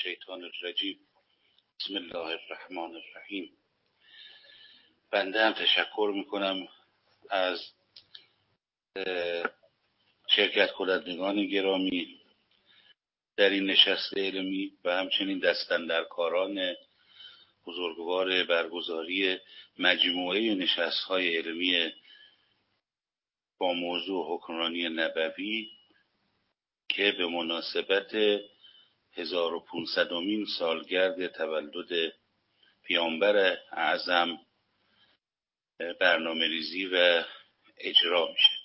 الشیطان الرجیم. بسم الله الرحمن الرحیم. بنده هم تشکر میکنم از شرکت کنندگان گرامی در این نشست علمی و همچنین دستاندرکاران بزرگوار برگزاری مجموعه نشست‌های علمی با موضوع حکمرانی نبوی که به مناسبت 1500مین سالگرد تولد پیامبر اعظم برنامه ریزی و اجرا میشه.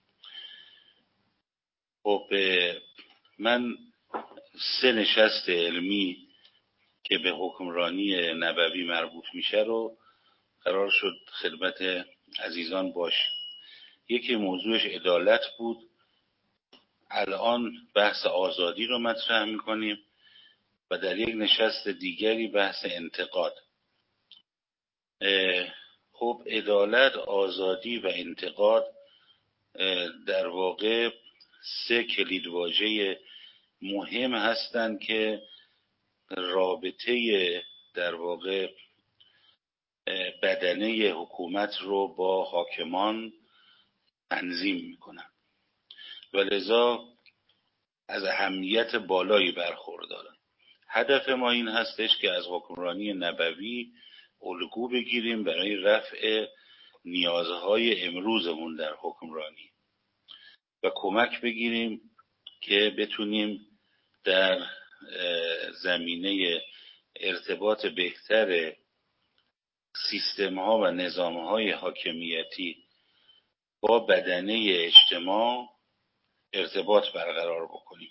خب من 3 نشست علمی که به حکمرانی نبوی مربوط میشه رو قرار شد خدمت عزیزان باشه. یکی موضوعش عدالت بود، الان بحث آزادی رو مطرح میکنیم و در یک نشست دیگری بحث انتقاد. خب عدالت، آزادی و انتقاد در واقع 3 کلیدواژه مهم هستند که رابطه در واقع بدنه حکومت رو با حاکمان تنظیم میکنن و لذا از اهمیت بالایی برخوردارن. هدف ما این هستش که از حکمرانی نبوی الگو بگیریم برای رفع نیازهای امروزمون در حکمرانی و کمک بگیریم که بتونیم در زمینه ارتباط بهتر سیستم‌ها و نظام‌های حاکمیتی با بدنه اجتماع ارتباط برقرار بکنیم.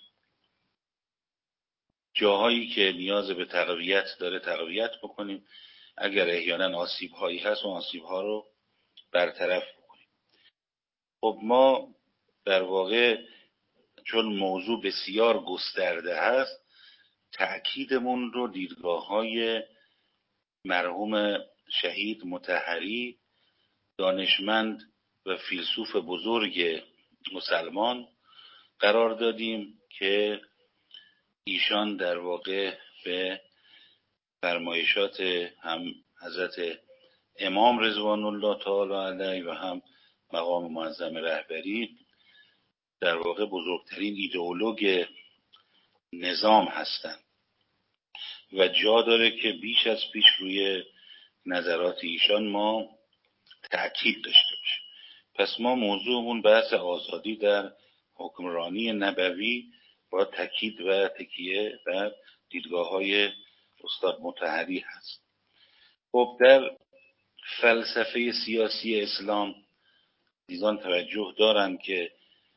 جاهایی که نیاز به تقویت داره تقویت بکنیم، اگر احیانا آسیب‌هایی هست و آسیب‌ها رو برطرف بکنیم. خب ما در واقع چون موضوع بسیار گسترده هست، تأکیدمون رو دیدگاه‌های مرحوم شهید مطهری، دانشمند و فیلسوف بزرگ مسلمان قرار دادیم که ایشان در واقع به فرمایشات هم حضرت امام رضوان الله تعالی علیه و هم مقام معظم رهبری در واقع بزرگترین ایدئولوگ نظام هستند و جا داره که بیش از پیش روی نظرات ایشان ما تأکید داشته باشیم. پس ما موضوعمون بحث آزادی در حکمرانی نبوی با تأکید و تکیه بر دیدگاه‌های استاد مطهری هست. خب در فلسفه سیاسی اسلام دیزان توجه دارن که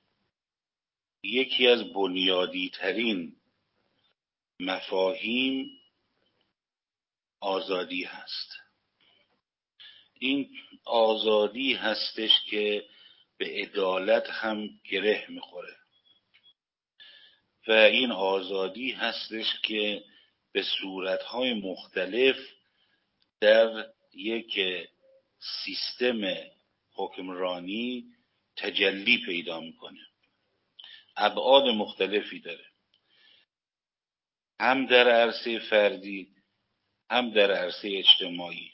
یکی از بنیادی ترین مفاهیم آزادی هست. این آزادی هستش که به عدالت هم گره میخوره و این آزادی هستش که به صورتهای مختلف در یک سیستم حکمرانی تجلی پیدا میکنه. ابعاد مختلفی داره، هم در عرصه فردی هم در عرصه اجتماعی.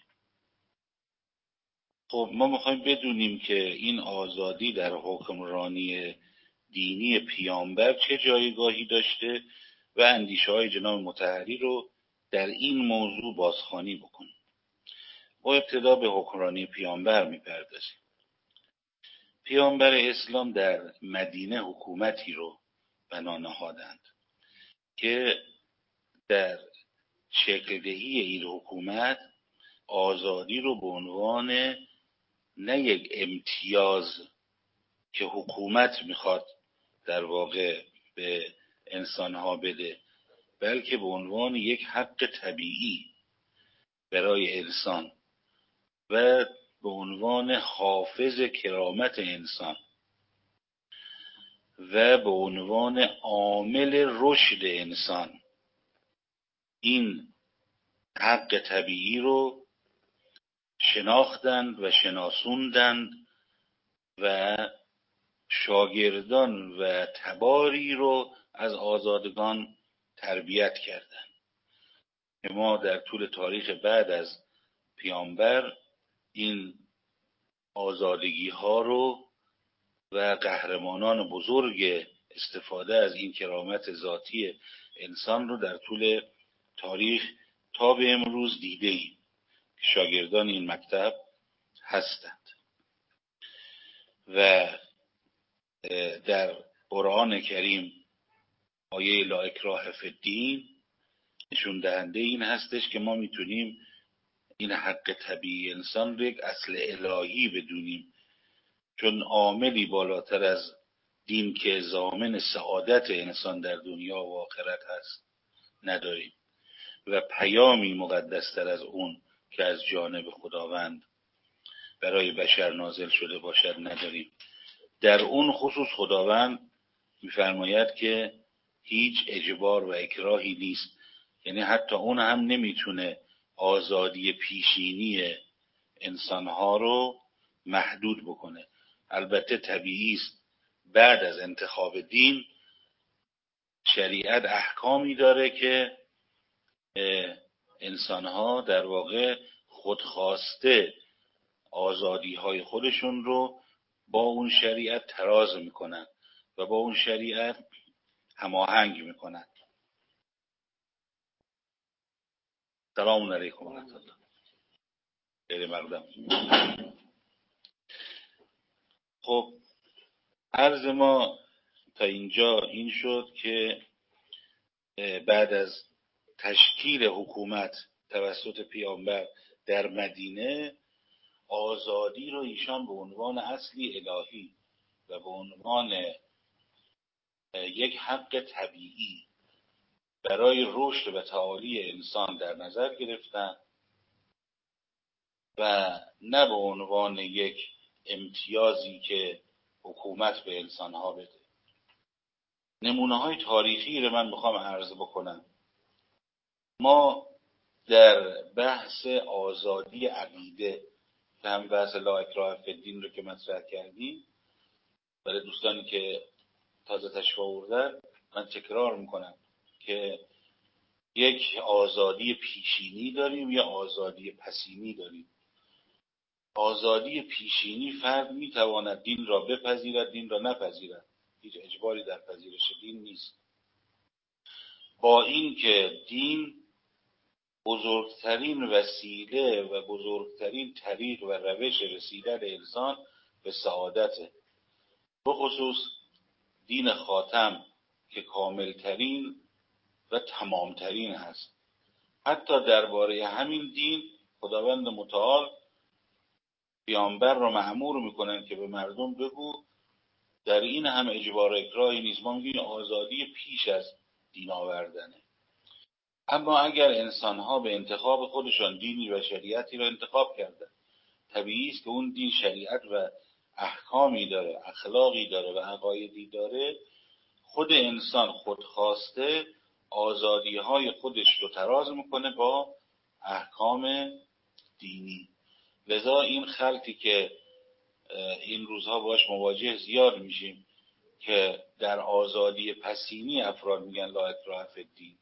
خب ما میخوایم بدونیم که این آزادی در حکمرانی دینی پیامبر چه جایگاهی داشته و اندیشه‌های جناب مطهری رو در این موضوع بازخوانی بکنیم. با ابتدا به حکمرانی پیامبر میپردازیم. پیامبر اسلام در مدینه حکومتی رو بنا نهادند که در شکل دهی این حکومت آزادی رو به عنوان نه یک امتیاز که حکومت میخواد در واقع به انسانها بده، بلکه به عنوان یک حق طبیعی برای انسان و به عنوان حافظ کرامت انسان و به عنوان عامل رشد انسان این حق طبیعی رو شناختند و شناسوندند و شاگردان و تباری رو از آزادگان تربیت کردند. که ما در طول تاریخ بعد از پیامبر این آزادگی ها رو و قهرمانان بزرگ استفاده از این کرامت ذاتی انسان رو در طول تاریخ تا به امروز دیده ایم که شاگردان این مکتب هستند. و در قرآن کریم آیه لا اکراه فی الدین نشون دهنده این هستش که ما میتونیم این حق طبیعی انسان رو یک اصل الهی بدونیم، چون عاملی بالاتر از دین که ضامن سعادت انسان در دنیا و آخرت هست نداریم و پیامی مقدستر از اون که از جانب خداوند برای بشر نازل شده باشد نداریم. در اون خصوص خداوند می‌فرماید که هیچ اجبار و اکراهی نیست، یعنی حتی اون هم نمیتونه آزادی پیشینی انسانها رو محدود بکنه. البته طبیعی است بعد از انتخاب دین شریعت احکامی داره که انسانها در واقع خودخواسته آزادی‌های خودشون رو با اون شریعت تراز میکنن و با اون شریعت هماهنگ میکنن. سلام علیکم و رحمت الله. خیلی مقدم. خب عرض ما تا اینجا این شد که بعد از تشکیل حکومت توسط پیامبر در مدینه آزادی رو ایشان به عنوان اصلی الهی و به عنوان یک حق طبیعی برای رشد و تعالی انسان در نظر گرفتن و نه به عنوان یک امتیازی که حکومت به انسانها بده. نمونه‌های تاریخی رو من میخوام عرض بکنم. ما در بحث آزادی عقیده که هم بحث لا اکراه فی الدین رو که مطرح کردیم، برای دوستانی که تازه تشریف آوردن من تکرار میکنم که یک آزادی پیشینی داریم یا آزادی پسینی داریم. آزادی پیشینی فرد میتواند دین را بپذیرد، دین را نپذیرد، هیچ اجباری در پذیرش دین نیست. با این که دین بزرگترین وسیله و بزرگترین طریق و روش رسیدن انسان به سعادته، بخصوص دین خاتم که کاملترین و تمامترین هست. حتی درباره همین دین خداوند متعال پیامبر را مأمور میکنن که به مردم بگو در این هم اجبار و اکراهی نیست. ما میگیم آزادی پیش از دین آوردنه. اما اگر انسانها به انتخاب خودشان دینی و شریعتی را انتخاب کردن، طبیعی است که اون دین شریعت و احکامی داره، اخلاقی داره و عقایدی داره. خود انسان خودخواسته آزادی‌های خودش رو تراز میکنه با احکام دینی. لذا این خلطی که این روزها باش مواجه زیاد میشیم که در آزادی پسینی افراد میگن لا اکراه فی الدین،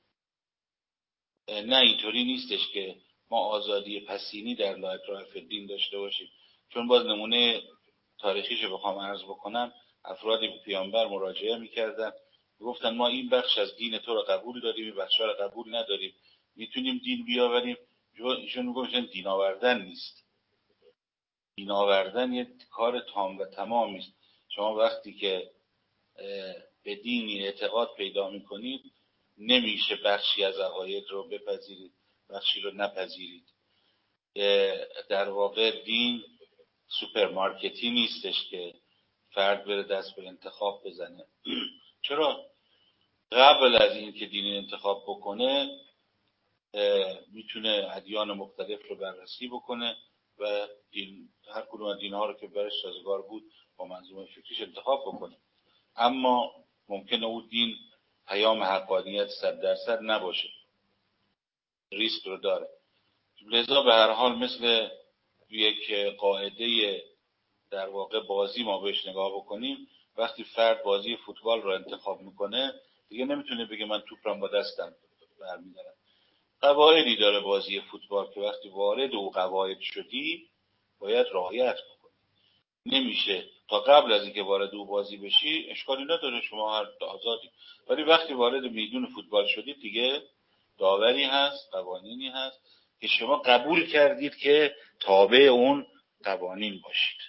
نه اینطوری نیستش که ما آزادی پسینی در لا اکراه فی الدین داشته باشیم. چون باز نمونه تاریخیشو بخوام عرض بکنم، افرادی به پیامبر مراجعه میکردن، گفتن ما این بخش از دین تو رو قبول داریم، این بخش رو قبول نداریم، میتونیم دین بیاوریم. ایشون میگفتن دین آوردن نیست. دین آوردن یه کار تام و تمام است. شما وقتی که به دینی اعتقاد پیدا میکنید نمیشه بخشی از عقاید رو بپذیرید بخشی رو نپذیرید. در واقع دین سوپرمارکتی نیستش که فرد بره دست به انتخاب بزنه. چرا؟ قبل از این که دین انتخاب بکنه میتونه ادیان مختلف رو بررسی بکنه و هر کدوم از دین‌ها رو که برش سازگار بود با منظومه فکریش انتخاب بکنه. اما ممکنه اون دین پیام حقانیت 100% نباشه، ریسک رو داره. لذا به هر حال مثل یک قاعده در واقع بازی ما بهش نگاه بکنیم، وقتی فرد بازی فوتبال رو انتخاب میکنه دیگه نمیتونه بگه من توپ رو با دستم برمیدارم. قواعدی داره بازی فوتبال که وقتی وارد او قواعد شدی باید رعایت بکنی. نمیشه تا قبل از اینکه وارد او بازی بشی اشکالی نداره، شما هر آزادی، ولی وقتی وارد میدون فوتبال شدید دیگه داوری هست، قوانینی هست که شما قبول کردید که تابع اون قوانین باشید.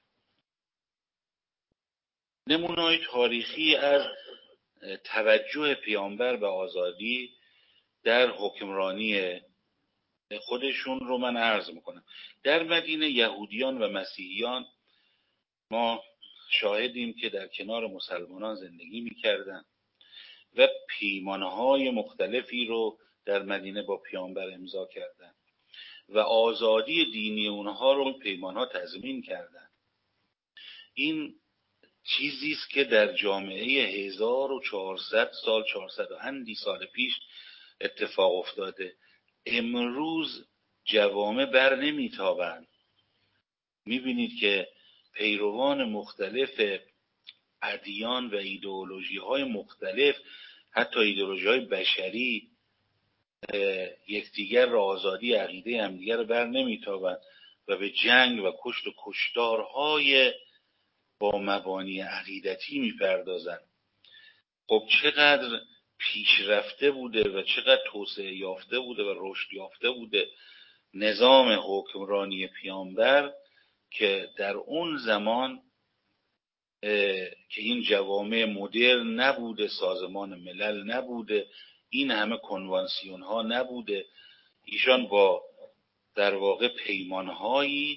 نمونه‌های تاریخی از توجه پیامبر به آزادی در حکمرانی خودشون رو من عرض میکنم. در مدینه یهودیان و مسیحیان ما شاهدیم که در کنار مسلمانان زندگی میکردن و پیمانهای مختلفی رو در مدینه با پیامبر امضا کردن و آزادی دینی اونها رو پیمانها تضمین کردن. این چیزی است که در جامعه 1400 سال، 400 و اندی سال پیش اتفاق افتاده. امروز جوامع بر نمیتابند. میبینید که پیروان مختلف ادیان و ایدئولوژی های مختلف، حتی ایدئولوژی های بشری، یکدیگر را آزادی عقیده همدیگر را بر نمیتابند و به جنگ و کشت و کشتارهای با مبانی عقیدتی میپردازند. خب چقدر پیشرفته بوده و چقدر توسعه یافته بوده و رشد یافته بوده نظام حکمرانی پیامبر که در اون زمان که این جوامع مدرن نبوده، سازمان ملل نبوده، این همه کنوانسیون ها نبوده، ایشان با در واقع پیمانهایی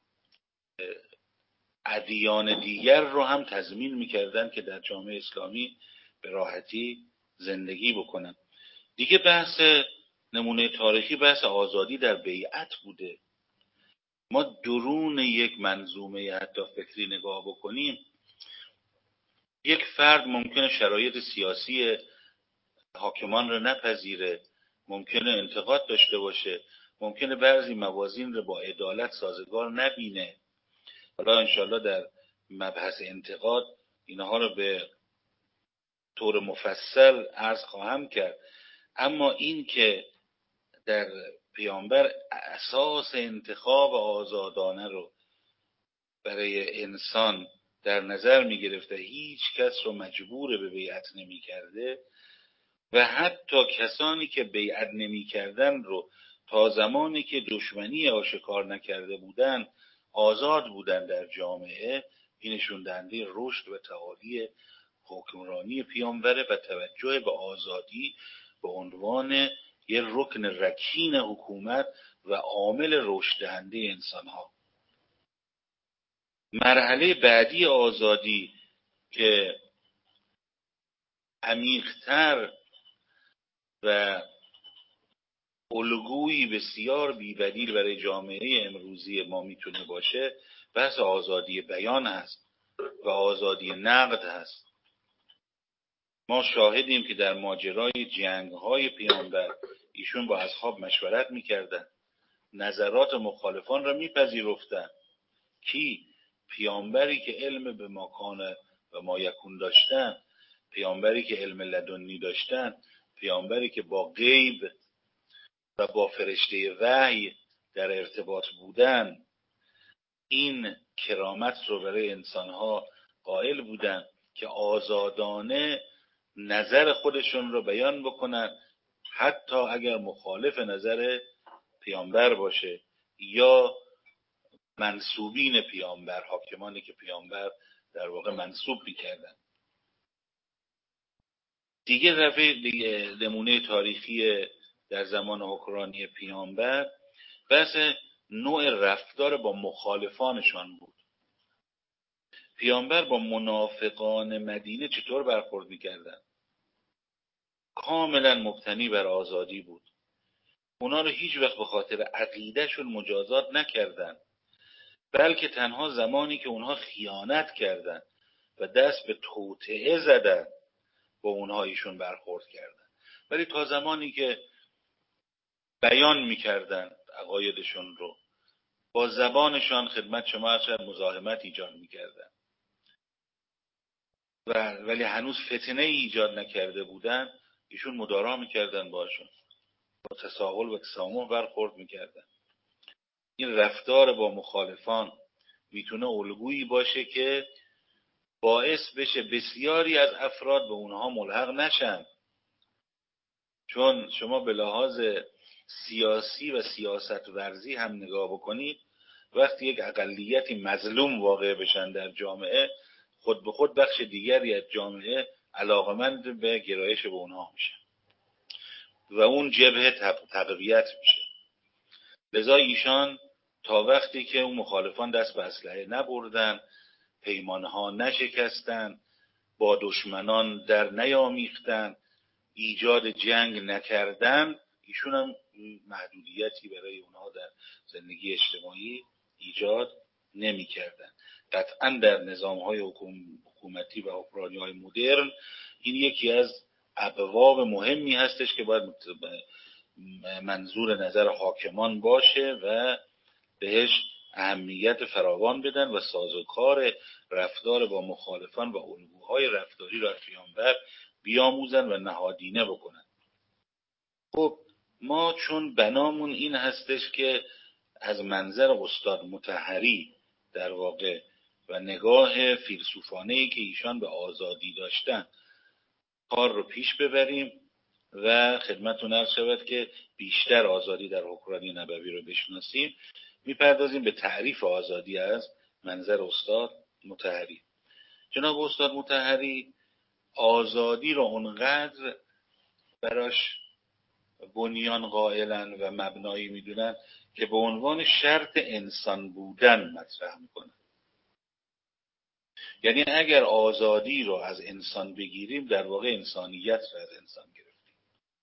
ادیان دیگر رو هم تضمین میکردن که در جامعه اسلامی به راحتی زندگی بکنن. دیگه بحث نمونه تاریخی بحث آزادی در بیعت بوده. ما درون یک منظومه حتی فکری نگاه بکنیم، یک فرد ممکنه شرایط سیاسی حاکمان رو نپذیره، ممکنه انتقاد داشته باشه، ممکنه بعضی موازین رو با عدالت سازگار نبینه. حالا انشالله در مبحث انتقاد اینها رو به طور مفصل عرض خواهم کرد. اما این که در پیامبر اساس انتخاب آزادانه رو برای انسان در نظر می گرفته، هیچ کس رو مجبور به بیعت نمی کرده و حتی کسانی که بیعت نمی کردن رو تا زمانی که دشمنی آشکار نکرده بودن آزاد بودن در جامعه، این نشون دهنده رشد و تعالی حکمرانی پیامبره و توجه به آزادی به عنوان یک رکن رکین حکومت و عامل رشد دهنده انسان ها. مرحله بعدی آزادی که عمیق‌تر و الگویی بسیار بی‌بدیل برای جامعه امروزی ما میتونه باشه، بحث آزادی بیان هست و آزادی نقد هست. ما شاهدیم که در ماجرای جنگ‌های پیامبر ایشون با اصحاب مشورت میکردن، نظرات مخالفان را میپذیرفتن. کی؟ پیامبری که علم به مکان و ما یکون داشتن، پیامبری که علم لدنی داشتن، پیامبری که با غیب و با فرشته وحی در ارتباط بودن، این کرامت رو برای انسانها قائل بودن که آزادانه نظر خودشون رو بیان بکنن، حتی اگر مخالف نظر پیامبر باشه یا منسوبین پیامبر، حاکمانی که پیامبر در واقع منسوب میکردن. دیگه نمونه تاریخی در زمان حکمرانی پیامبر بحث نوع رفتار با مخالفانشان بود. پیامبر با منافقان مدینه چطور برخورد میکردن؟ کاملا مبتنی بر آزادی بود. اونا رو هیچ وقت به خاطر عقیدهشون مجازات نکردن، بلکه تنها زمانی که اونها خیانت کردن و دست به توطئه زدن با اونها ایشون برخورد کردن. ولی تا زمانی که بیان میکردن عقایدشون رو، با زبانشان خدمت شما هرچند مزاحمت ایجاد میکردن ولی هنوز فتنه ایجاد نکرده بودن، ایشون مدارا میکردن باشون. با تساهل و تسامح برخورد میکردن. این رفتار با مخالفان میتونه الگویی باشه که باعث بشه بسیاری از افراد به اونها ملحق نشن. چون شما به لحاظ سیاسی و سیاست ورزی هم نگاه بکنید، وقتی یک اقلیتی مظلوم واقع بشن در جامعه، خود به خود بخش دیگری از جامعه علاقمند به گرایش به اونها میشه و اون جبهه تقویت میشه. لذا ایشان تا وقتی که اون مخالفان دست به اسلحه نبردن، پیمانها نشکستن، با دشمنان در نیامیختن، ایجاد جنگ نکردن، ایشون هم محدودیتی برای اونها در زندگی اجتماعی ایجاد نمی کردن. قطعا در نظام‌های حکومتی و حکمرانی‌های مدرن این یکی از ابواب مهمی هستش که باید منظور نظر حاکمان باشه و بهش اهمیت فراوان بدن و سازوکار رفتار با مخالفان و الگوهای رفتاری را از پیامبر بیاموزن و نهادینه بکنن. خب ما چون بنامون این هستش که از منظر استاد مطهری در واقع و نگاه فیلسوفانه‌ای که ایشان به آزادی داشتن کار رو پیش ببریم و خدمتتون عرض شود که بیشتر آزادی در حکمرانی نبوی رو بشناسیم، میپردازیم به تعریف آزادی از منظر استاد مطهری. جناب استاد مطهری آزادی رو اونقدر براش بنیان قائلن و مبنایی میدونن که به عنوان شرط انسان بودن مطرح میکنن. یعنی اگر آزادی رو از انسان بگیریم، در واقع انسانیت رو از انسان گرفتیم.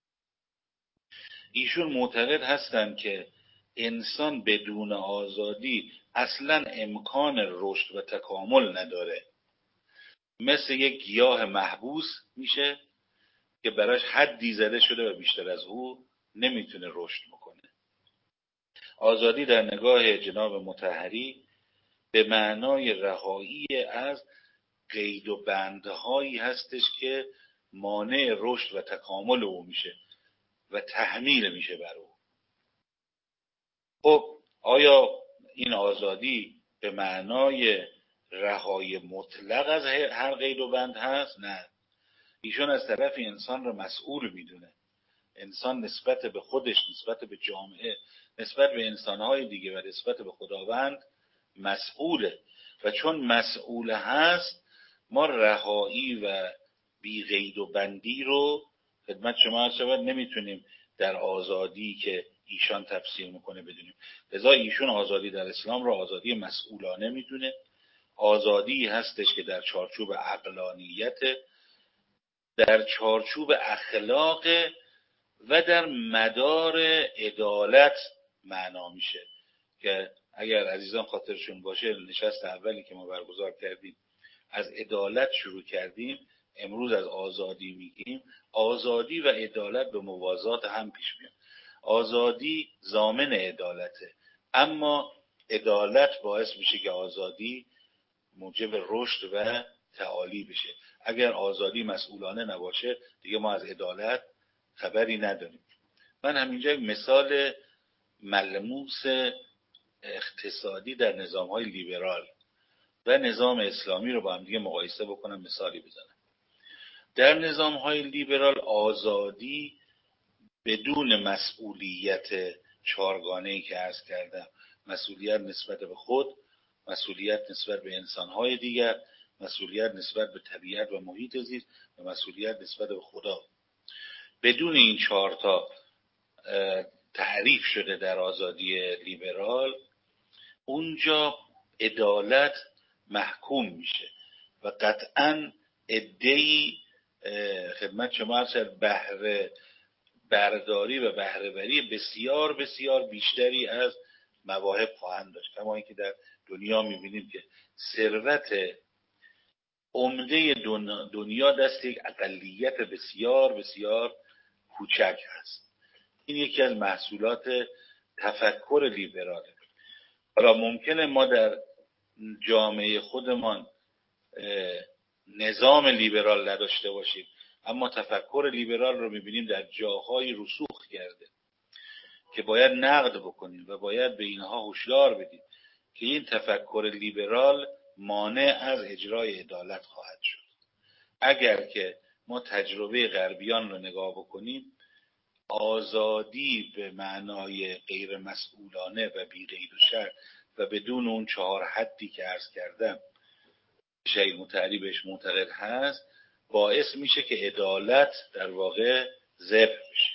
ایشون معتقد هستند که انسان بدون آزادی اصلا امکان رشد و تکامل نداره. مثل یک گیاه محبوس میشه که براش حدی زده شده و بیشتر از او نمیتونه رشد بکنه. آزادی در نگاه جناب مطهری به معنای رهایی از قید و بندهایی هستش که مانع رشد و تکامل او میشه و تحمیل میشه بر او. خب آیا این آزادی به معنای رهایی مطلق از هر قید و بند هست؟ نه. ایشون از طرف انسان رو مسئول میدونه. انسان نسبت به خودش، نسبت به جامعه، نسبت به انسانهای دیگه و نسبت به خداوند مسئوله و چون مسئول هست ما رهایی و بی قید و بندی رو خدمت شما عرض شود نمیتونیم در آزادی که ایشان تفسیر میکنه بدونیم. لذا ایشون آزادی در اسلام رو آزادی مسئولانه میدونه. آزادی هستش که در چارچوب عقلانیت، در چارچوب اخلاق و در مدار عدالت معنا میشه که اگر عزیزان خاطرشون باشه نشست اولی که ما برگزار کردیم از عدالت شروع کردیم، امروز از آزادی میگیم. آزادی و عدالت به موازات هم پیش میاد. آزادی ضامن عدالته، اما عدالت باعث میشه که آزادی موجب رشد و تعالی بشه. اگر آزادی مسئولانه نباشه دیگه ما از عدالت خبری نداریم. من همینجا یک مثال ملموس اقتصادی در نظام‌های لیبرال و نظام اسلامی رو با هم دیگه مقایسه بکنم، مثالی بزنم. در نظام‌های لیبرال آزادی بدون مسئولیت چهارگانه‌ای که عرض کردم، مسئولیت نسبت به خود، مسئولیت نسبت به انسان‌های دیگر، مسئولیت نسبت به طبیعت و محیط زیست و مسئولیت نسبت به خدا، بدون این چهار تا تعریف شده در آزادی لیبرال، اونجا عدالت محکوم میشه و قطعاً عده‌ای خدمت شما عرض بهره برداری و بهره وری بسیار بسیار بیشتری از مواهب خواهند داشت. کما اینکه در دنیا میبینیم که ثروت عمده دنیا دست یک اقلیت بسیار بسیار کوچک هست. این یکی از محصولات تفکر لیبراله. حالا ممکنه ما در جامعه خودمان نظام لیبرال نداشته باشیم، اما تفکر لیبرال رو میبینیم در جاهای رسوخ کرده. که باید نقد بکنیم و باید به اینها هشدار بدیم که این تفکر لیبرال مانع از اجرای عدالت خواهد شد. اگر که ما تجربه غربیان رو نگاه بکنیم، آزادی به معنای غیر مسئولانه و بی قید و شرط و بدون اون 4 حدی که عرض کردم شیخ مطهری بهش معتقد هست، باعث میشه که عدالت در واقع ذبح بشه.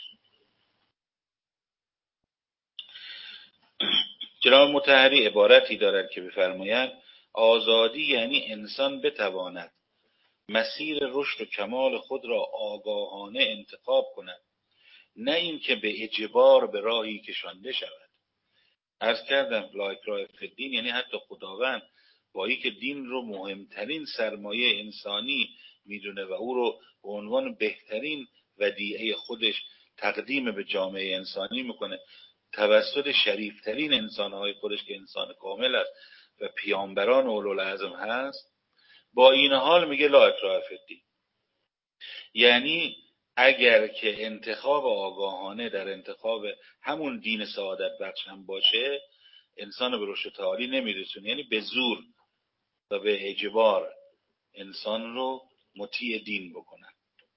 جناب مطهری عبارتی دارد که بفرمایند آزادی یعنی انسان بتواند مسیر رشد و کمال خود را آگاهانه انتخاب کند، نه اینکه به اجبار به راهی کشانده شود. عرض کردم لا اکراه فی الدین، یعنی حتی خداوند با اینکه دین رو مهمترین سرمایه انسانی میدونه و او رو به عنوان بهترین ودیعه خودش تقدیم به جامعه انسانی میکنه توسط شریفترین انسانهای خودش که انسان کامل است و پیامبران اولوالعزم هست، با این حال میگه لا اکراه فی الدین. یعنی اگر که انتخاب آگاهانه در انتخاب همون دین سعادت بخش هم باشه، انسان به رشد تعالی نمیرسونه، یعنی به زور و به اجبار انسان رو مطیع دین بکنن.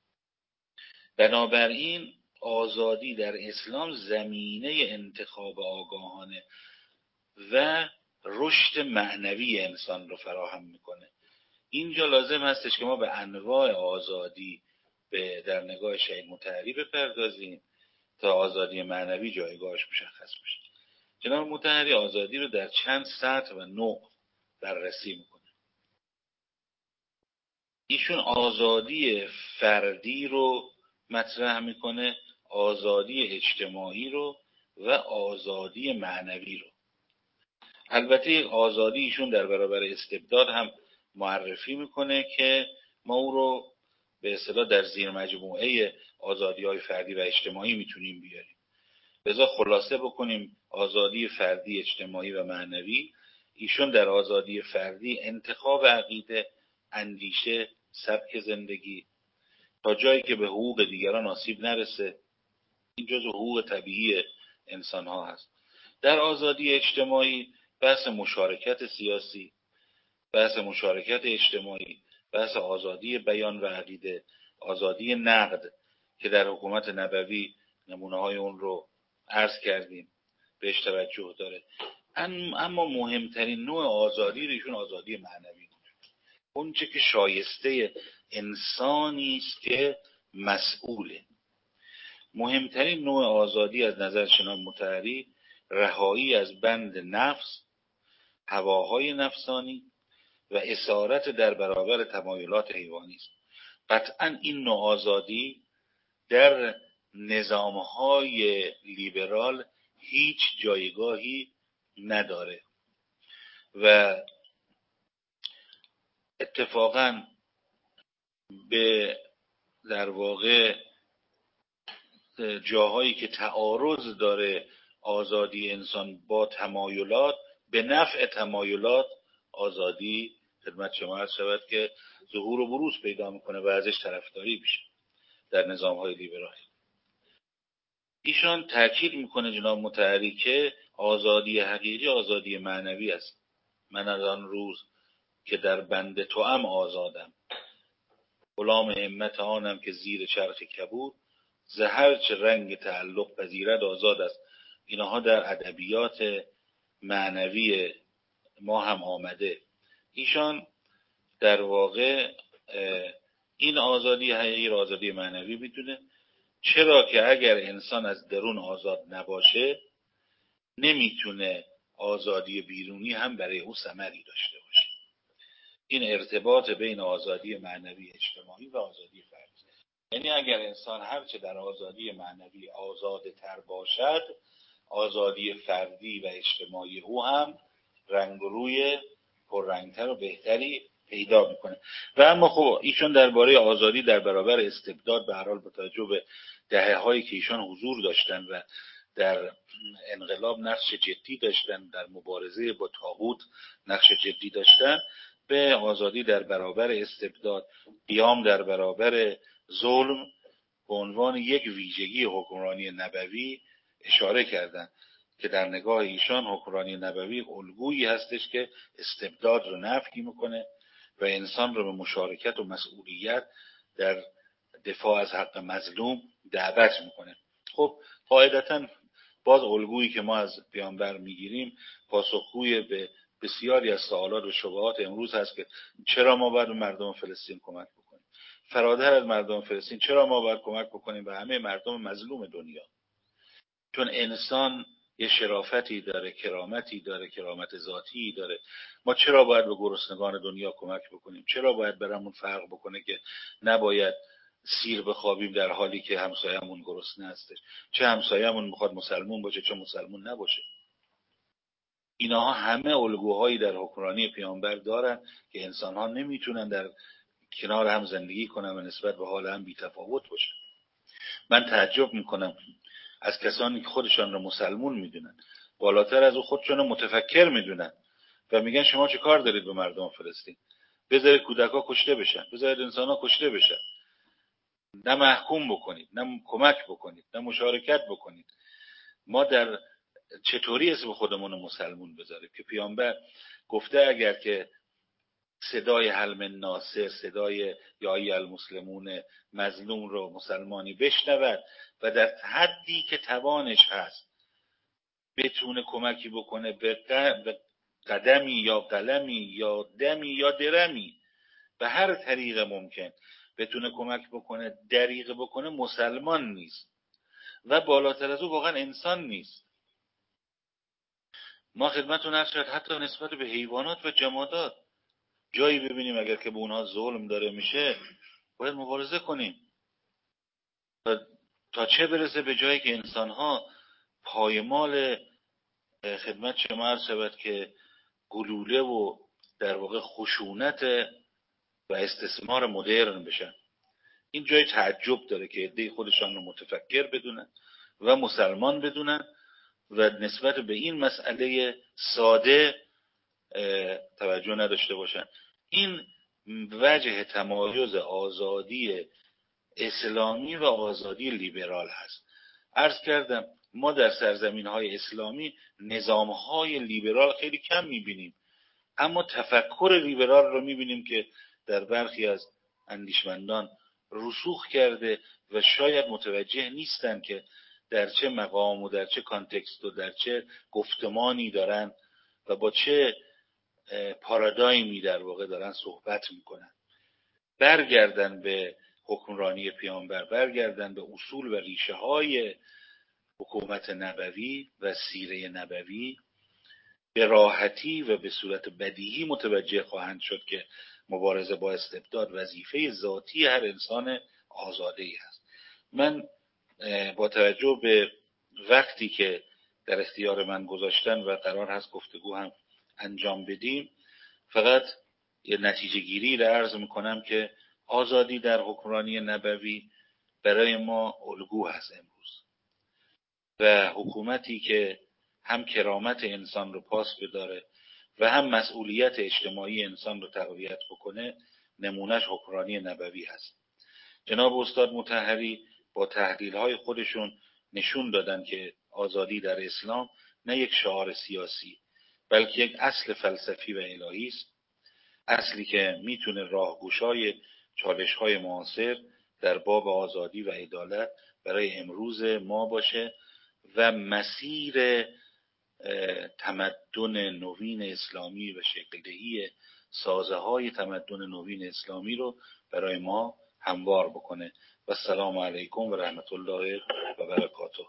بنابراین آزادی در اسلام زمینه انتخاب آگاهانه و رشد معنوی انسان رو فراهم میکنه. اینجا لازم هستش که ما به انواع آزادی در نگاه شیخ مطهری بپردازیم تا آزادی معنوی جایگاهش مشخص بشه. جناب مطهری آزادی رو در چند سطح و نوع بررسی میکنه. ایشون آزادی فردی رو مطرح میکنه، آزادی اجتماعی رو و آزادی معنوی رو. البته آزادی ایشون در برابر استبداد هم معرفی میکنه که ما او رو به اصطلاح در زیر مجموعه آزادی‌های فردی و اجتماعی میتونیم بیاریم. لذا خلاصه بکنیم آزادی فردی، اجتماعی و معنوی. ایشون در آزادی فردی انتخاب عقیده، اندیشه، سبک زندگی تا جایی که به حقوق دیگران آسیب نرسه، این جزو حقوق طبیعی انسان ها هست. در آزادی اجتماعی بحث مشارکت سیاسی، بحث مشارکت اجتماعی، بحث آزادی بیان و عقیده، آزادی نقد که در حکومت نبوی نمونه های اون رو عرض کردیم بهش توجه داره. اما مهمترین نوع آزادی ریشون آزادی معنوی، اون چه که شایسته انسانی است که مسئوله. مهمترین نوع آزادی از نظر جناب مطهری رهایی از بند نفس، هواهای نفسانی و اسارت در برابر تمایلات حیوانی است. قطعا این نوع آزادی در نظامهای لیبرال هیچ جایگاهی نداره و اتفاقا به در واقع جاهایی که تعارض داره آزادی انسان با تمایلات، به نفع تمایلات آزادی خدمت شما عرض شود که ظهور و بروز پیدا میکنه و ازش طرفداری میشه در نظامهای لیبرال. ایشان تاکید میکنه جناب مطهری که آزادی حقیقی آزادی معنوی است. من از آن روز که در بند توام آزادم، غلام همت آنم که زیر چرخ کبود، ز هر چه رنگ تعلق پذیرد آزاد است. اینها در ادبیات معنوی ما هم آمده. ایشان در واقع این آزادی حقیقی آزادی معنوی میدونه، چرا که اگر انسان از درون آزاد نباشه نمیتونه آزادی بیرونی هم برای او ثمری داشته باشه. این ارتباط بین آزادی معنوی اجتماعی و آزادی فردی، یعنی اگر انسان هرچه در آزادی معنوی آزاده تر باشد، آزادی فردی و اجتماعی او هم رنگ و روی پررنگتر و بهتری پیدا میکنه. و اما خب ایشون درباره آزادی در برابر استبداد به هر حال با توجه به دهه‌هایی که ایشان حضور داشتن و در انقلاب نقش جدی داشتن، در مبارزه با طاغوت نقش جدی داشتن، به آزادی در برابر استبداد، قیام در برابر ظلم به عنوان یک ویژگی حکمرانی نبوی اشاره کردن که در نگاه ایشان حکمرانی نبوی الگویی هستش که استبداد رو نفی میکنه و انسان رو به مشارکت و مسئولیت در دفاع از حق مظلوم دعوت میکنه. خب قاعدتاً باز الگویی که ما از پیامبر میگیریم پاسخگوی به بسیاری از سوالات و شبهات امروز هست که چرا ما باید به مردم فلسطین کمک بکنیم؟ فراتر از مردم فلسطین چرا ما باید کمک بکنیم به همه مردم مظلوم دنیا؟ چون انسان یه شرافتی داره، کرامتی داره، کرامت ذاتی داره. ما چرا باید به گرسنگان دنیا کمک بکنیم؟ چرا باید برامون فرق بکنه که نباید سیر بخوابیم در حالی که همسایه‌مون گرسنه هستش؟ چه همسایه‌مون میخواد مسلمون باشه چه مسلمون نباشه. اینها همه الگوهایی در حکمرانی پیامبر دارن که انسان‌ها نمیتونن در کنار هم زندگی کنن و نسبت به حال هم بی‌تفاوت باشن. من تعجب میکنم از کسانی که خودشان را مسلمون میدونن، بالاتر از او خودشان را متفکر میدونن و میگن شما چه کار دارید به مردم فلسطین؟ بذارید کودکا کشته بشن، بذارید انسان‌ها کشته بشن، نه محکوم بکنید، نه کمک بکنید، نه مشارکت بکنید. ما در چطوری اسم خودمون رو مسلمون بذاریم که پیامبر گفته اگر که صدای حلم ناصر، صدای یای المسلمون مظلوم رو مسلمانی بشنود و در حدی که توانش هست بتونه کمکی بکنه به قدمی یا قلمی یا دمی یا درمی، به هر طریق ممکن بتونه کمک بکنه، دریغ بکنه، مسلمان نیست و بالاتر از او واقعا انسان نیست. ما خدمتتون عرض شد حتی نسبت به حیوانات و جمادات جایی ببینیم اگر که به اونها ظلم داره میشه باید مبارزه کنیم تا چه برسه به جایی که انسانها پایمال خدمت شما عرض شود که گلوله و در واقع خشونت و استثمار مدرن بشن. این جای تعجب داره که عده خودشان رو متفکر بدونن و مسلمان بدونن و نسبت به این مسئله ساده توجه نداشته باشن. این وجه تمایز آزادی اسلامی و آزادی لیبرال هست. عرض کردم ما در سرزمین‌های اسلامی نظام‌های لیبرال خیلی کم می‌بینیم، اما تفکر لیبرال رو می‌بینیم که در برخی از اندیشمندان رسوخ کرده و شاید متوجه نیستن که در چه مقام و در چه کانتکست و در چه گفتمانی دارن و با چه پارادایمی در واقع دارن صحبت میکنن. برگردن به حکمرانی پیامبر، برگردن به اصول و ریشه های حکومت نبوی و سیره نبوی، به راحتی و به صورت بدیهی متوجه خواهند شد که مبارزه با استبداد وظیفه ذاتی هر انسان آزاده‌ای هست. من با توجه به وقتی که در اختیار من گذاشتن و قرار هست گفتگو هم انجام بدیم فقط یه نتیجه گیری را عرض میکنم که آزادی در حکمرانی نبوی برای ما الگو هست امروز و حکومتی که هم کرامت انسان رو پاس بداره و هم مسئولیت اجتماعی انسان رو تقویت بکنه نمونهش حکمرانی نبوی هست. جناب استاد مطهری با تحلیل‌های خودشون نشون دادن که آزادی در اسلام نه یک شعار سیاسی بلکه یک اصل فلسفی و الهی است، اصلی که میتونه راهگشای چالش‌های معاصر در باب آزادی و عدالت برای امروز ما باشه و مسیر تمدن نوین اسلامی و شکل‌دهی سازه‌های تمدن نوین اسلامی رو برای ما هموار بکنه. و السلام علیکم و رحمت الله و برکاته.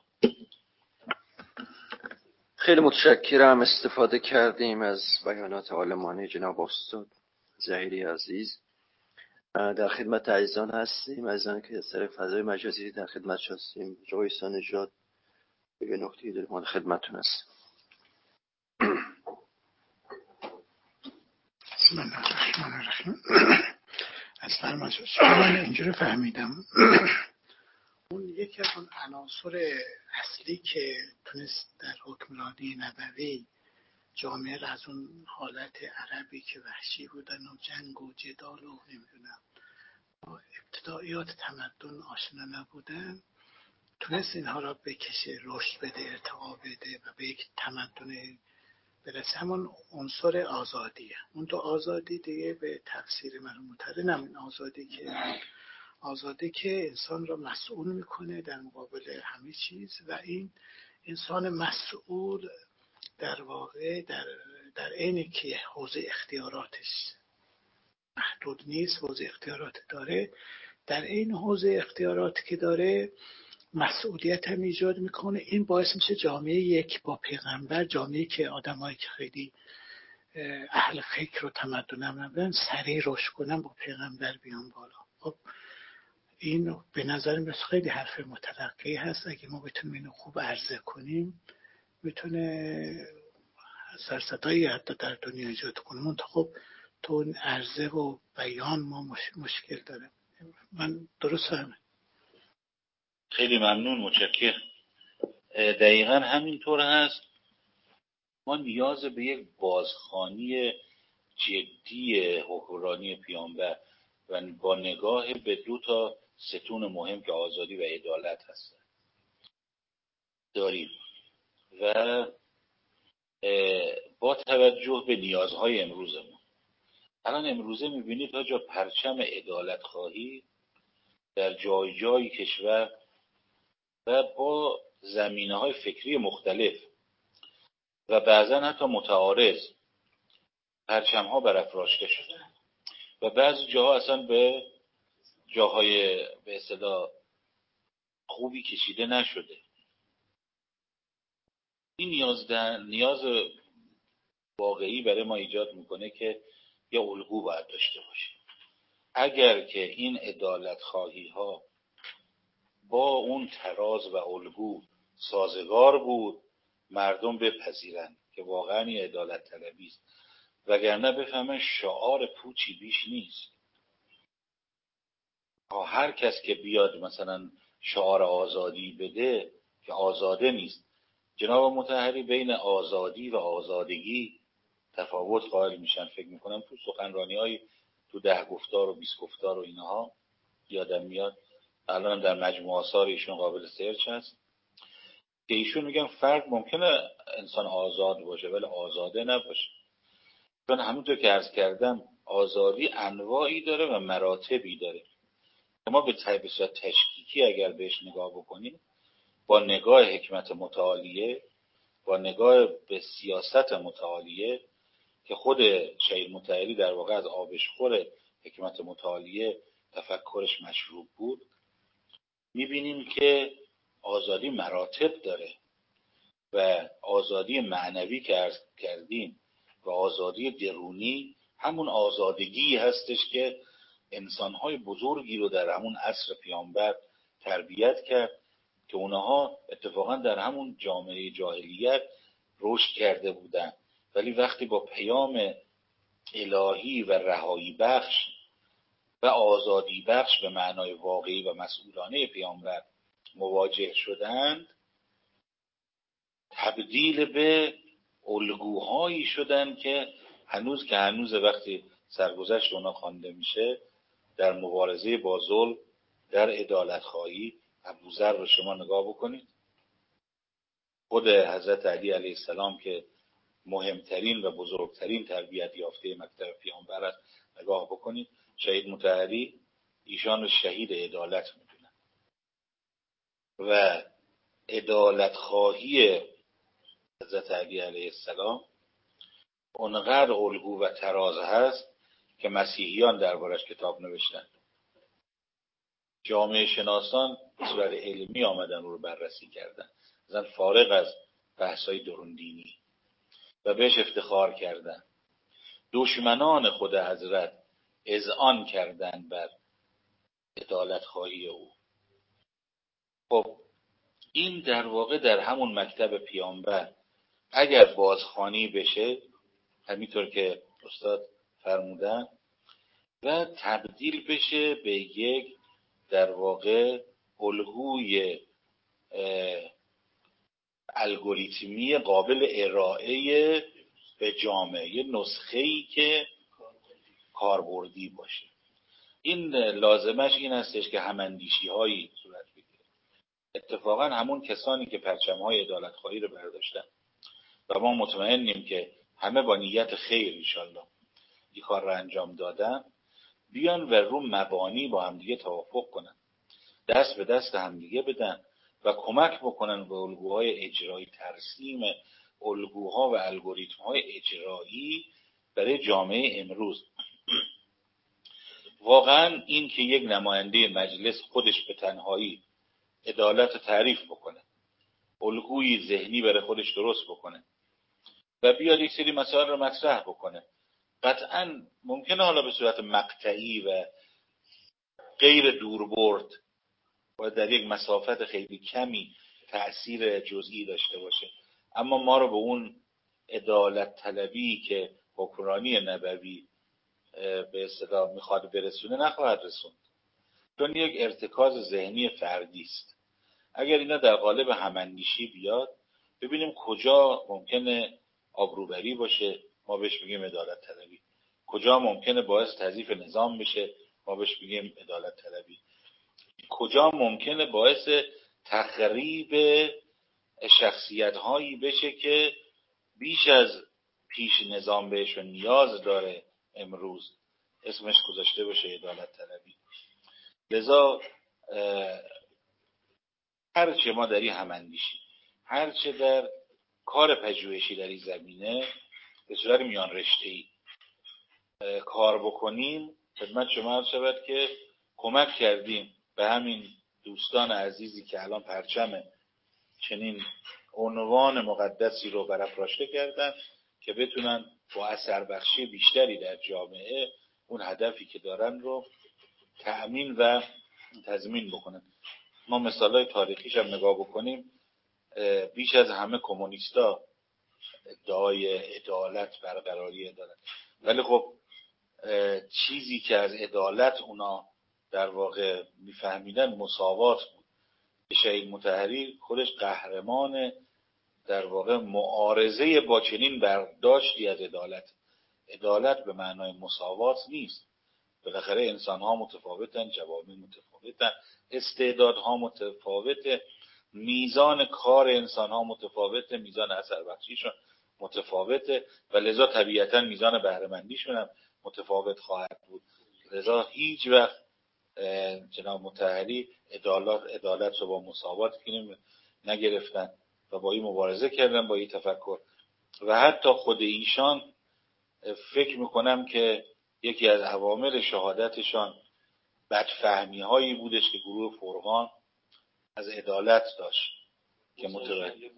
خیلی متشکرم، استفاده کردیم از بیانات عالمانه جناب استاد ظهیری عزیز. در خدمت عزیزان هستیم، عزیزان که از طریق فضای مجازی در خدمت هستیم. رئیس نژاد به نکته در خدمتتون است. بسم الله الرحمن الرحیم. از فرمایش من اینجوری فهمیدم اون یکی از اون عناصر اصلی که تونست در حکمرانی نبوی جامعه را از اون حالت عربی که وحشی بودن و جنگ و جدال و نمیدونم با ابتدایات تمدن آشنا نبودن تونست اینها را بکشه، رشد بده، ارتقا بده و به یک تمدن برسه، همون عنصر آزادیه. اون تو آزادی دیگه به تفسیر من مترن این آزادی که انسان را مسئول میکنه در مقابل همه چیز و این انسان مسئول در واقع در عینی که حوزه اختیاراتش محدود نیست، حوزه اختیارات داره، در این حوزه اختیاراتی که داره مسئولیت هم ایجاد میکنه. این باعث میشه جامعه یک با پیغمبر، جامعه که آدمایی که خیلی اهل فکر و تمدن هم سریع رشد کنن، با پیغمبر بیان بالا. خب این به نظر من خیلی حرف مترقی هست. اگه ما بتونیم اینو خوب عرضه کنیم میتونه سرصدایی حتی در دنیا ایجاد کنه. خب تو این عرضه و بیان ما مشکل داره. من درست فهمم؟ خیلی ممنون، متشکرم. دقیقا همینطور هست. ما نیاز به یک بازخوانی جدی حکمرانی پیامبر و با نگاه به 2 ستون مهم که آزادی و عدالت هستن داریم و با توجه به نیازهای امروزمون. الان امروزه میبینید تا جا پرچم عدالت خواهی در جای جای کشور و با زمینه‌های فکری مختلف و بعضا حتی متعارض پرچم‌ها برافراشته شده و بعضی جاها اصلا به جاهای به اصطلاح خوبی کشیده نشده. این نیاز واقعی برای ما ایجاد میکنه که یه الگو باید داشته باشه. اگر که این عدالت خواهی ها با اون تراز و الگو سازگار بود، مردم بپذیرن که واقعا این عدالت طلبی است، وگرنه بفهمن شعار پوچی بیش نیست. هر کس که بیاد مثلا شعار آزادی بده که آزاده نیست. جناب مطهری بین آزادی و آزادگی تفاوت قائل میشن. فکر میکنم تو سخنرانی‌های تو 10 گفتار و 20 گفتار و اینها یادم میاد، الان در مجموعه آثار ایشون قابل سرچ هست که ایشون میگن فرد ممکنه انسان آزاد باشه ولی آزاده نباشه. چون همونطور که عرض کردم آزادی انواعی داره و مراتبی داره. ما به صورت تشکیکی اگر بهش نگاه بکنیم، با نگاه حکمت متعالیه، با نگاه به سیاست متعالیه که خود شهید مطهری در واقع از آبشخور حکمت متعالیه تفکرش مشروب بود، میبینیم که آزادی مراتب داره و آزادی معنوی که عرض کردیم و آزادی درونی همون آزادگی هستش که انسانهای بزرگی رو در همون عصر پیامبر تربیت کرد که اونها اتفاقا در همون جامعه جاهلیت رشد کرده بودن، ولی وقتی با پیام الهی و رهایی بخش و آزادی بخش به معنای واقعی و مسئولانه پیامبر مواجه شدند، تبدیل به الگوهایی شدند که هنوز وقتی سرگذشت اونا خوانده میشه در مبارزه با ظلم، در عدالت خواهی. ابوذر رو شما نگاه بکنید، خود حضرت علی علیه السلام که مهمترین و بزرگترین تربیت یافته مکتب پیامبر است نگاه بکنید. شهید مطهری ایشان رو شهید عدالت میدونن و عدالت خواهی حضرت علی علیه السلام اونقدر الگو و تراز هست که مسیحیان دربارش کتاب نوشتن. جامعه شناسان به صورت علمی آمدن رو بررسی کردن، مثلا فارغ از بحث‌های درون دینی، و بهش افتخار کردن. دشمنان خود حضرت اذعان کردن بر عدالت خواهی او. خب این در واقع در همون مکتب پیامبر اگر بازخوانی بشه، همینطور که استاد فرمودن، و تبدیل بشه به یک در واقع الگوی الگوریتمی قابل ارائه به جامعه، یه نسخه‌ای که کاربردی باشه. این لازمش این هستش که هماندیشی هایی صورت بگیره. اتفاقا همون کسانی که پرچم‌های عدالت‌خواهی رو برداشتن و ما مطمئنیم که همه با نیت خیر انشالله این کار رو انجام دادن، بیان و رو مبانی با همدیگه توافق کنن، دست به دست همدیگه بدن و کمک بکنن به الگوهای اجرایی، ترسیم الگوها و الگوریتم‌های اجرایی برای جامعه امروز. واقعا این که یک نماینده مجلس خودش به تنهایی عدالت تعریف بکنه، الگوی ذهنی برای خودش درست بکنه و بیاد یک سری مسائل رو مطرح بکنه، قطعا ممکنه حالا به صورت مقطعی و غیر دوربرد و در یک مسافت خیلی کمی تأثیر جزئی داشته باشه، اما ما رو به اون عدالت طلبی که حکمرانی نبوی به اصطلاح میخواد برسونه نخواهد رسوند، چون یک ارتکاز ذهنی فردی است. اگر اینا در قالب هماندیشی بیاد، ببینیم کجا ممکنه آبروبری باشه، ما بهش بگیم عدالت طلبی، کجا ممکنه باعث تضعیف نظام بشه، ما بهش بگیم عدالت طلبی، کجا ممکنه باعث تخریب شخصیت هایی بشه که بیش از پیش نظام بهشون نیاز داره، امروز اسمش گذاشته بشه عدالت طلبی. لذا هرچه ما در این هماندیشی، هرچه در کار پژوهشی در این زمینه به صورت میان رشته‌ای کار بکنیم، خدمت شما عرض شود که کمک کردیم به همین دوستان عزیزی که الان پرچم چنین عنوان مقدسی رو برافراشته کردن که بتونن با اثر بخشی بیشتری در جامعه اون هدفی که دارن رو تأمین و تضمین بکنن. ما مثالای تاریخیش هم نگاه بکنیم، بیش از همه کمونیستا ادعای عدالت، برقراری عدالت، ولی خب چیزی که از عدالت اونا در واقع میفهمیدن مساوات بود. شهید مطهری خودش قهرمان در واقع معارضه با چنین برداشتی از عدالت. عدالت به معنای مساوات نیست، بالاخره انسان ها متفاوتن، جوامع متفاوتن، استعدادها متفاوته، میزان کار انسان ها متفاوته، میزان اثر بخشیشون متفاوته و لذا طبیعتا میزان بهره مندیشون هم متفاوت خواهد بود. لذا هیچ وقت جناب مطهری عدالت رو با مساوات نگرفتن و با این مبارزه کردن، با این تفکر. و حتی خود ایشان فکر میکنم که یکی از عوامل شهادتشان بدفهمی هایی بودش که گروه فرقان از عدالت داشت که متوجه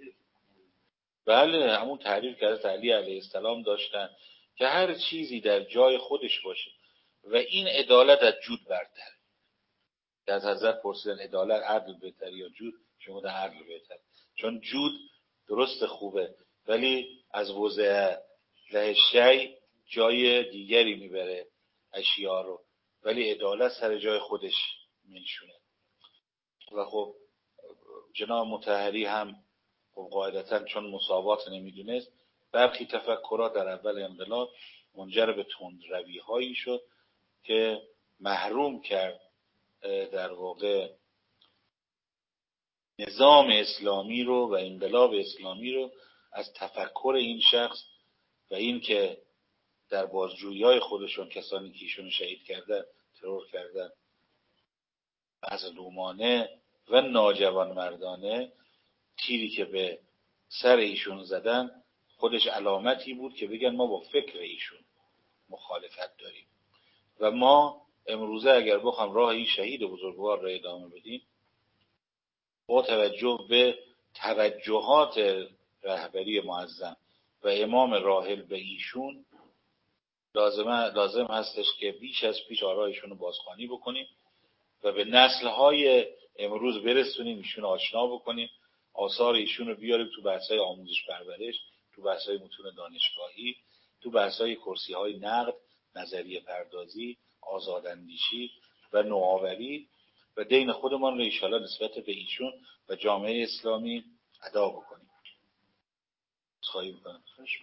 بله همون تعریف که از علی علیه السلام داشتن که هر چیزی در جای خودش باشه و این عدالت از جود برتر. که از حضرت پرسیدن عدالت عدل بهتر یا جود؟ شما در عدل بهتر، چون جود درست خوبه ولی از وضع شی جای دیگری میبره اشیا رو، ولی عدالت سر جای خودش میشونه. و خب جناب مطهری هم خب قاعدتا چون مساوات نمیدونست، برخی تفکرات در اول انقلاب منجر به تندروی هایی شد که محروم کرد در واقع نظام اسلامی رو و انقلاب اسلامی رو از تفکر این شخص و این که در بازجویی‌های خودشون کسانی که ایشون شهید کردن، ترور کردن، مظلومانه و ناجوانمردانه تیری که به سر ایشون زدن خودش علامتی بود که بگن ما با فکر ایشون مخالفت داریم. و ما امروزه اگر بخوام راه این شهید بزرگوار را ادامه بدیم، با توجه به توجهات رهبری معظم و امام راحل به ایشون، لازم هستش که بیش از پیش آرایشون رو بازخوانی بکنیم و به نسل‌های امروز برسونیم، ایشون آشنا بکنیم، آثار ایشون رو بیاریم تو بحث‌های آموزش پرورش، تو بحث‌های متون دانشگاهی، تو بحث‌های کرسی‌های نقد، نظریه پردازی، آزاداندیشی و نوآوری و دین خودمان رو ان شاءالله نسبت به ایشون و جامعه اسلامی ادا بکنیم. خواهی می‌کنم.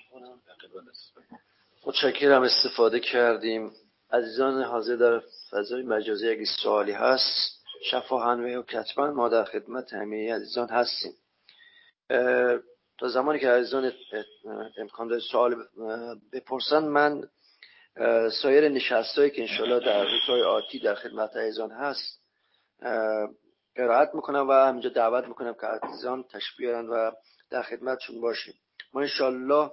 متشکرم، استفاده کردیم. عزیزان حاضر در فضای مجازی اگه سوالی هست شفاهن و کتبا ما در خدمت همه عزیزان هستیم. تا زمانی که عزیزان امکان داره سوال بپرسن، من سایر نشستایی که انشالله در روزهای آتی در خدمت عزیزان هست قرائت میکنم و همینجا دعوت میکنم که عزیزان تشریف بیارن و در خدمتشون باشیم. ما انشالله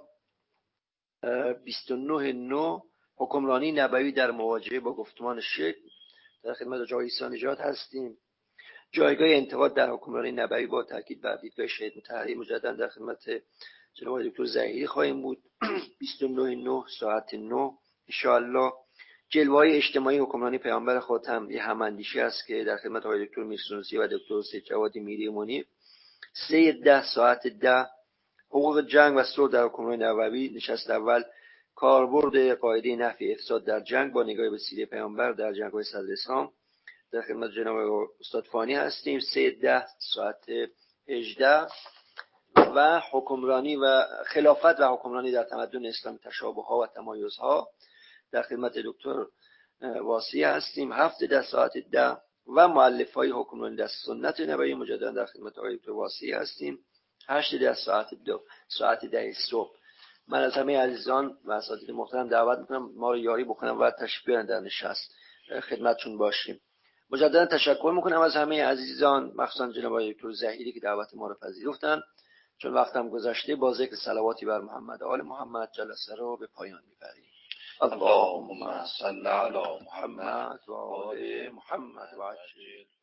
29/9 حکمرانی نبوی در مواجهه با گفتمان شرک در خدمت جای عیسی نژاد هستیم. جایگاه انتقاد در حکمرانی نبوی با تاکید بر دیدگاه شهید مطهری مجددا در خدمت جناب دکتر ظهیری خواهیم بود. 29/9 ساعت 9 انشاءالله. جلوه‌های اجتماعی حکمرانی پیامبر خاتم یه هماندیشی است که در خدمت آقای دکتر میرسنوسی و دکتر سید جواد میری منیر. 3/10 ساعت 10 حقوق جنگ و صلح در حکمرانی نبوی نشست اول، کاربرد قاعده نفی افساد در جنگ با نگاه به سیره پیامبر در جنگ‌های صدر اسلام در خدمت جناب استاد فانی هستیم. 3/10 ساعت 18 و حکمرانی و خلافت و حکمرانی در تمدن اسلام، تشابه‌ها و تمایزها در خدمت دکتر واسی هستیم. 7/10 ساعت 10 و مؤلفه‌های حکمرانی در سنت نبوی مجددا در خدمت آقای دکتر واسی هستیم. 8/10 ساعت 2 ساعت 10 صبح. من از همه عزیزان و اساتید محترم دعوت میکنم ما رو یاری بکنم و تشریف بیارن در نشست خدمتشون باشیم. مجددا تشکر میکنم از همه عزیزان، مخصوصا جناب دکتر ظهیری که دعوت ما رو پذیرفتن. چون وقتم گذشته، با ذکر صلواتی بر محمد آل محمد جلسه رو به پایان میبریم. اللهم صل علی محمد و آل محمد و عجل